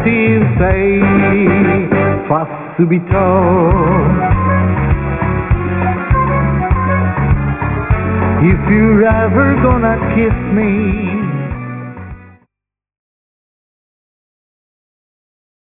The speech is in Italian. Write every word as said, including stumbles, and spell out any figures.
till sei, fa subito. If you're ever gonna kiss me,